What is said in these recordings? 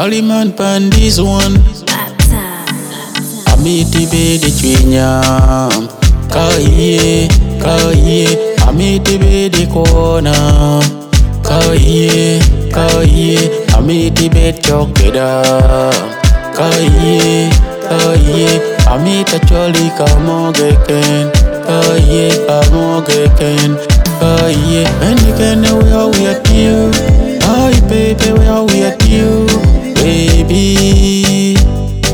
Kaliman pan this one. Amiti be the chinyam. Kaiye, kaiye. Amiti be the corner. Kaiye, kaiye. Amiti be chokeda. Kaiye, kaiye. Amita choli kamogeken. Kaiye, kamogeken. Kaiye. And you can know where we are you. Hi baby, where we are you, baby.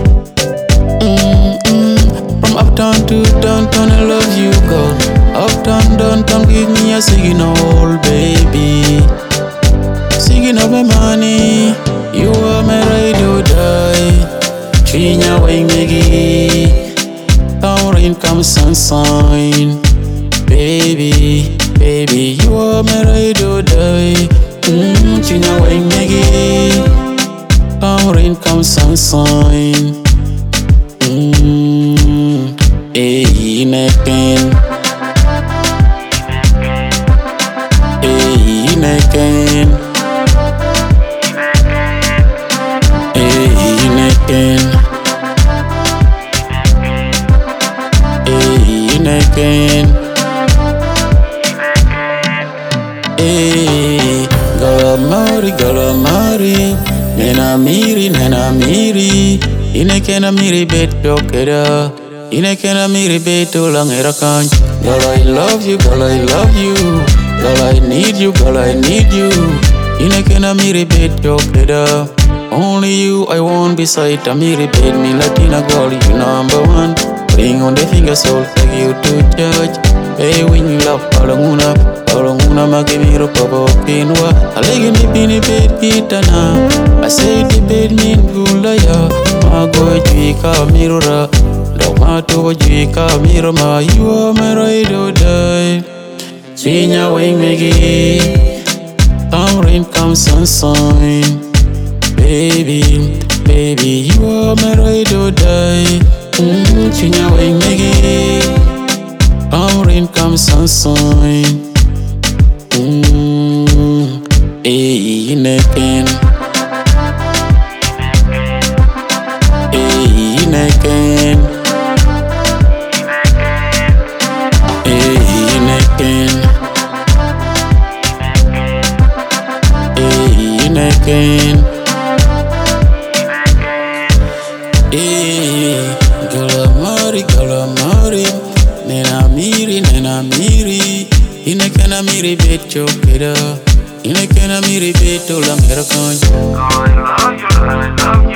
From uptown to downtown, I love you, girl. Uptown, downtown, give me a signal, baby. Signal my money, you are my ride or die. Chinya wing megi, come rain, come sunshine, baby, baby, you are my ride or die. Chinya wing megi, come rain, come sunshine. Hey, neken. Hey, neken. Hey, neken. Hey, neken. Hey, galamari, nena miri. Inekena miri beto keda. Inekena miri beto langera kan. Girl, I love you, girl, I love you. Girl, I need you, girl, I need you. Inekena miri beto keda. Only you I want beside a miri bed. Me Latina girl, you number one. Ring on the finger, soul, take you to church. Hey, when you love Palanguna magimiro pabo pinwa. Alegi ni pini bed kitana. I say the bed mean gulaya. Mago juika mirora. Domato juika miroma. You are my ride or die. Chinya wing megi. Come rain, come sunshine. Baby, baby, you are my ride or die. Chinya wing megi. Come rain, come sunshine. Hey, neken. Hey, neken. Hey, neken. Hey, neken. Hey, galamari. Nena miri. Inekena miri beto keda. Inekena miri beto langera kan. I love you, I love you.